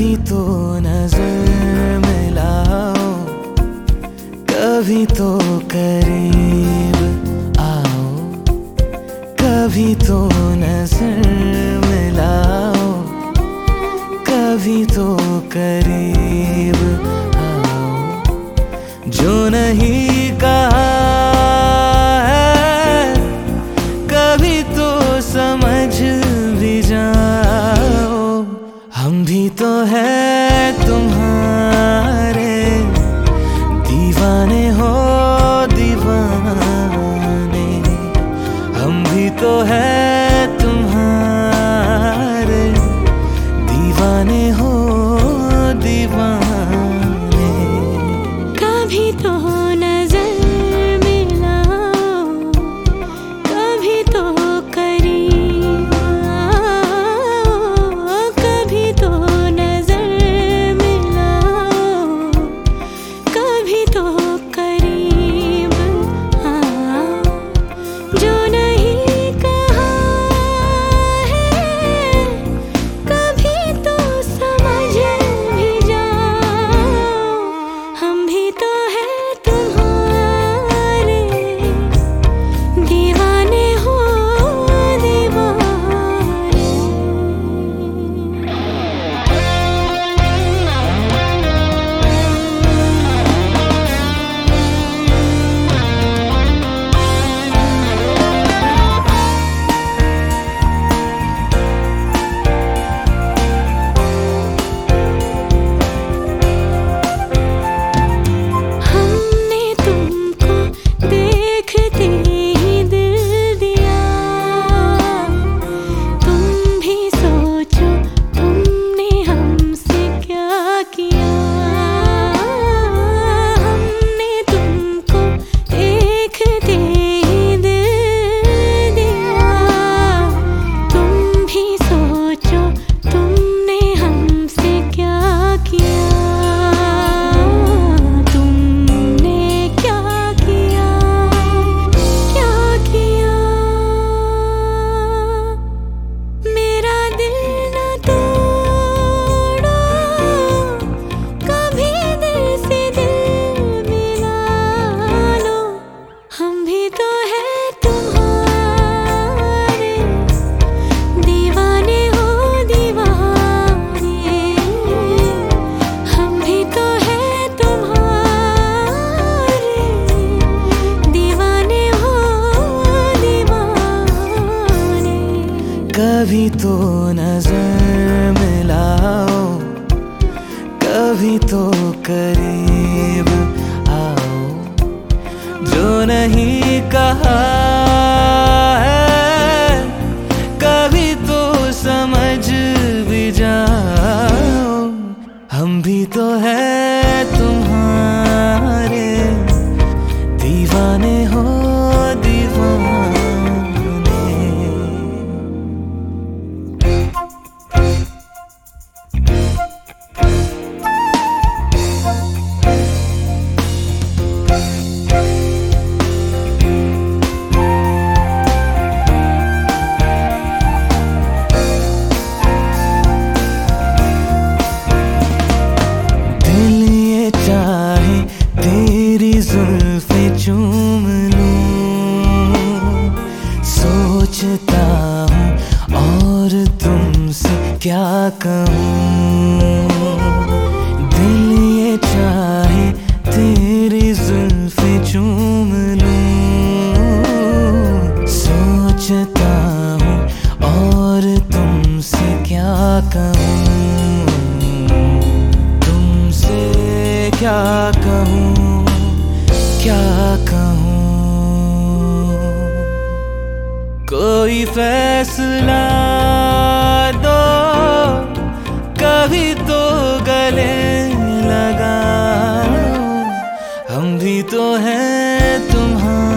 कभी तो नजर मिलाओ, कभी तो करीब आओ, कभी तो नजर मिलाओ, कभी तो करीब आओ। जो नहीं कहा है कभी तो समझ भी जाओ। हम भी तो है तुम्हारे दीवाने हो दीवाने, हम भी तो है तुम्हारे दीवाने हो दीवाने। कभी तो नजर मिलाओ, कभी तो करीब आओ, कभी तो नजर मिलाओ, कभी तो करीब आओ। जो नहीं कहा है कभी तो समझ भी जाओ। हम भी तो है तुम्हारे दीवाने हो दीवाने। हमने तुमको देखते ही दिल दिया, तुम भी सोचो तुमने हमसे क्या किया। हमने तुमको देखते ही दिल दिया, तुम भी सोचो तुमने हमसे क्या किया। तुमने क्या किया, क्या किया। मेरा दिल न तोड़ो, कभी दिल से दिल मिला लो। हम भी तो है तुम्हारे दीवाने हो दीवाने, हम भी तो है तुम्हारे दीवाने हो दीवाने। कभी तो नजर मिलाओ, कभी तो करीब आओ। जो नहीं कहा है कभी तो समझ भी जाओ। हम भी तो है तुम्हारे दीवाने हो दीवाने। दिल ये चाहे तेरी जुल्फे चूम लूं, सोचता हूँ और तुमसे क्या कहूँ। दिल ये चाहे तेरी जुल्फे चूम लूं, सोचता हूँ और तुमसे क्या कहूँ। तुमसे क्या कहूँ, क्या कहूँ। कोई फैसला दो, कभी तो गले लगाओ। हम भी तो हैं तुम्हारे